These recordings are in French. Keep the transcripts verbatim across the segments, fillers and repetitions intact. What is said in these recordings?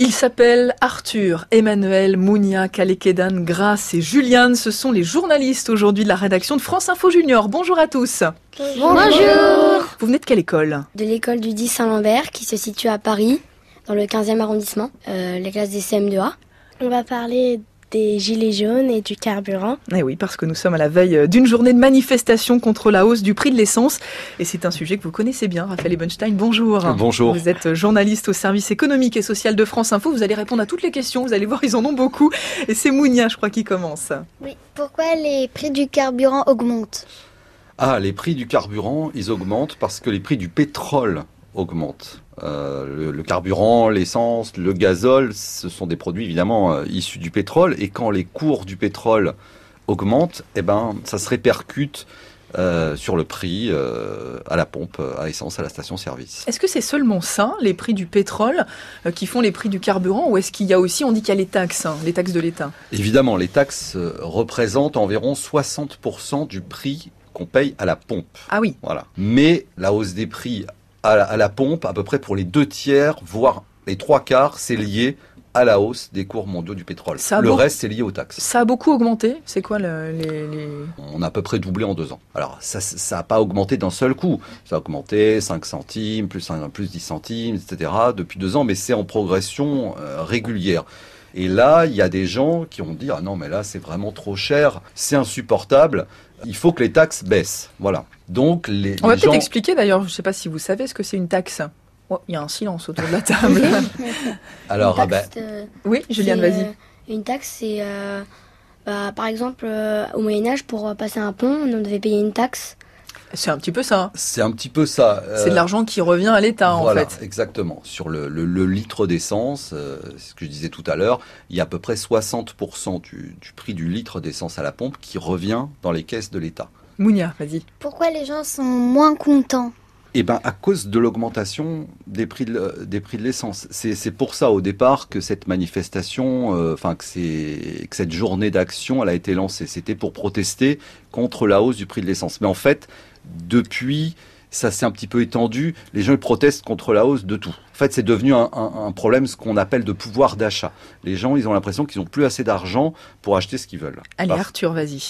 Ils s'appellent Arthur, Emmanuel, Mounia, Kalekedan, Grace et Juliane. Ce sont les journalistes aujourd'hui de la rédaction de France Info Junior. Bonjour à tous. Bonjour. Vous venez de quelle école ? De l'école du dix Saint-Lambert qui se situe à Paris, dans le quinzième arrondissement, euh, les classes des C M deux A. On va parler des gilets jaunes et du carburant. Eh oui, parce que nous sommes à la veille d'une journée de manifestation contre la hausse du prix de l'essence. Et c'est un sujet que vous connaissez bien, Raphaël Ebenstein. Bonjour. Bonjour. Vous êtes journaliste au service économique et social de France Info. Vous allez répondre à toutes les questions. Vous allez voir, ils en ont beaucoup. Et c'est Mounia, je crois, qui commence. Oui. Pourquoi les prix du carburant augmentent ? Ah, les prix du carburant, ils augmentent parce que les prix du pétrole augmentent. Euh, le, le carburant, l'essence, le gazole, ce sont des produits évidemment euh, issus du pétrole. Et quand les cours du pétrole augmentent, eh ben, ça se répercute euh, sur le prix euh, à la pompe, à essence, à la station-service. Est-ce que c'est seulement ça, les prix du pétrole, euh, qui font les prix du carburant, ou est-ce qu'il y a aussi, on dit qu'il y a les taxes, hein, les taxes de l'État ? Évidemment, les taxes euh, représentent environ soixante pour cent du prix qu'on paye à la pompe. Ah oui. Voilà. Mais la hausse des prix à la, à la pompe, à peu près pour les deux tiers, voire les trois quarts, c'est lié à la hausse des cours mondiaux du pétrole. Ça le beau... reste, c'est lié aux taxes. Ça a beaucoup augmenté ? C'est quoi le, les, les... On a à peu près doublé en deux ans. Alors, ça n'a pas augmenté d'un seul coup. Ça a augmenté cinq centimes, plus, plus dix centimes, et cetera depuis deux ans, mais c'est en progression euh, régulière. Et là, il y a des gens qui ont dit « Ah non, mais là, c'est vraiment trop cher, c'est insupportable, il faut que les taxes baissent. » Voilà. Donc, les, On va les peut-être gens... expliquer d'ailleurs, je ne sais pas si vous savez ce que c'est une taxe. Oh, il y a un silence autour de la table. Alors, une taxe, bah... euh, oui, Juliane, vas-y. Euh, une taxe, c'est euh, bah, par exemple euh, au Moyen-Âge, pour passer un pont, on devait payer une taxe. C'est un petit peu ça. C'est un petit peu ça. C'est de l'argent qui revient à l'État, voilà, en fait. Exactement. Sur le, le, le litre d'essence, euh, c'est ce que je disais tout à l'heure, il y a à peu près soixante pour cent du, du prix du litre d'essence à la pompe qui revient dans les caisses de l'État. Mounia, vas-y. Pourquoi les gens sont moins contents ? Eh ben, à cause de l'augmentation des prix de, des prix de l'essence. C'est, c'est pour ça, au départ, que cette manifestation, euh, enfin, que, c'est, que cette journée d'action, elle a été lancée. C'était pour protester contre la hausse du prix de l'essence. Mais en fait, depuis, ça s'est un petit peu étendu. Les gens ils protestent contre la hausse de tout. En fait, c'est devenu un, un, un problème, ce qu'on appelle de pouvoir d'achat. Les gens, ils ont l'impression qu'ils n'ont plus assez d'argent pour acheter ce qu'ils veulent. Allez, Parce... Arthur, vas-y.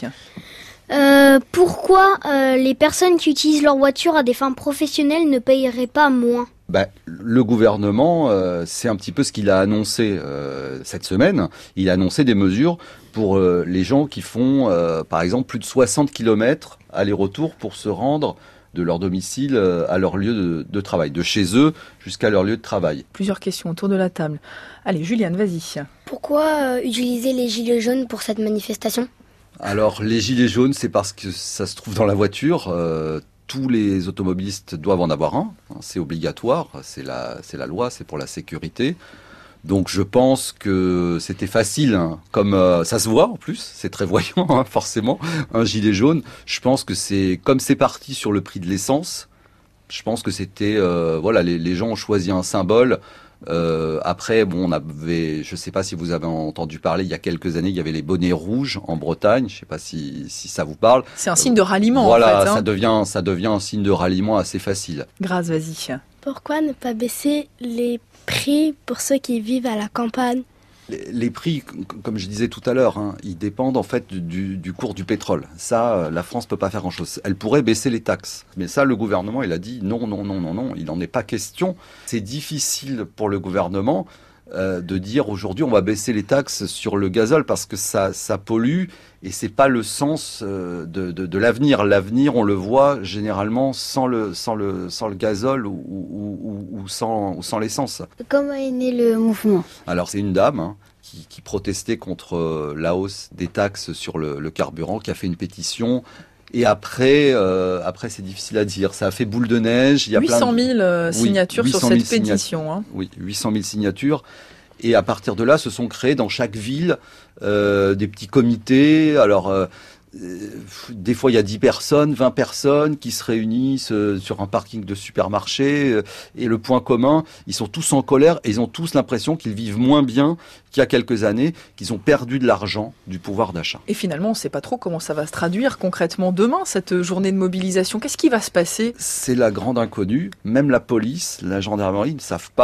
Euh, pourquoi euh, les personnes qui utilisent leur voiture à des fins professionnelles ne payeraient pas moins ? Ben, le gouvernement, euh, c'est un petit peu ce qu'il a annoncé euh, cette semaine. Il a annoncé des mesures pour euh, les gens qui font, euh, par exemple, plus de soixante kilomètres aller-retour pour se rendre de leur domicile euh, à leur lieu de, de travail, de chez eux jusqu'à leur lieu de travail. Plusieurs questions autour de la table. Allez, Juliane, vas-y. Pourquoi euh, utiliser les gilets jaunes pour cette manifestation ? Alors, les gilets jaunes, c'est parce que ça se trouve dans la voiture. Euh, tous les automobilistes doivent en avoir un. Hein, c'est obligatoire. C'est la, c'est la loi, c'est pour la sécurité. Donc, je pense que c'était facile. Hein, comme euh, ça se voit en plus, c'est très voyant, hein, forcément, un gilet jaune. Je pense que c'est comme c'est parti sur le prix de l'essence. Je pense que c'était euh, voilà, les, les gens ont choisi un symbole. Euh, après, bon, on avait, je ne sais pas si vous avez entendu parler, il y a quelques années, il y avait les bonnets rouges en Bretagne. Je ne sais pas si, si ça vous parle. C'est un signe de ralliement, voilà, en fait. Hein. ça devient, ça devient un signe de ralliement assez facile. Grace, vas-y. Pourquoi ne pas baisser les prix pour ceux qui vivent à la campagne ? Les, les prix, comme je disais tout à l'heure, hein, ils dépendent en fait du, du cours du pétrole. Ça, la France peut pas faire grand-chose. Elle pourrait baisser les taxes, mais ça, le gouvernement, il a dit non, non, non, non, non. Il n'en est pas question. C'est difficile pour le gouvernement euh, de dire aujourd'hui on va baisser les taxes sur le gazole parce que ça, ça pollue et c'est pas le sens euh, de, de, de l'avenir. L'avenir, on le voit généralement sans le, sans le, sans le gazole ou, ou, ou, ou sans, ou sans l'essence. Comment est né le mouvement ? Alors c'est une dame hein, qui, qui protestait contre la hausse des taxes sur le, le carburant, qui a fait une pétition. Et après, euh, après c'est difficile à dire. Ça a fait boule de neige. Il y a huit cent mille plein de... euh, signatures oui, sur cette pétition. Hein. Oui, huit cent mille signatures. Et à partir de là, se sont créés dans chaque ville euh, des petits comités. Alors, euh, euh, des fois, il y a dix personnes, vingt personnes qui se réunissent euh, sur un parking de supermarché. Euh, et le point commun, ils sont tous en colère et ils ont tous l'impression qu'ils vivent moins bien qu'il y a quelques années, qu'ils ont perdu de l'argent, du pouvoir d'achat. Et finalement, on ne sait pas trop comment ça va se traduire concrètement demain, cette journée de mobilisation. Qu'est-ce qui va se passer ? C'est la grande inconnue. Même la police, la gendarmerie ne savent pas.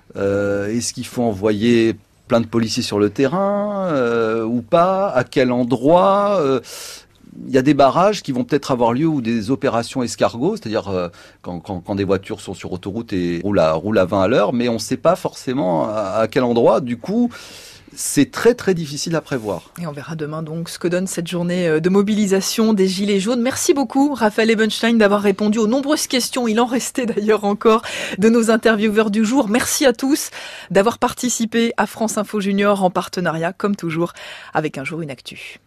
euh, Est-ce qu'il faut envoyer plein de policiers sur le terrain euh, ou pas? À quel endroit? euh, Il y a des barrages qui vont peut-être avoir lieu ou des opérations escargots, c'est-à-dire euh, quand, quand, quand des voitures sont sur autoroute et roulent à, roulent à vingt à l'heure, mais on ne sait pas forcément à, à quel endroit. Du coup, c'est très très difficile à prévoir. Et on verra demain donc ce que donne cette journée de mobilisation des Gilets jaunes. Merci beaucoup Raphaël Ebenstein d'avoir répondu aux nombreuses questions. Il en restait d'ailleurs encore de nos intervieweurs du jour. Merci à tous d'avoir participé à France Info Junior en partenariat, comme toujours, avec Un jour une actu.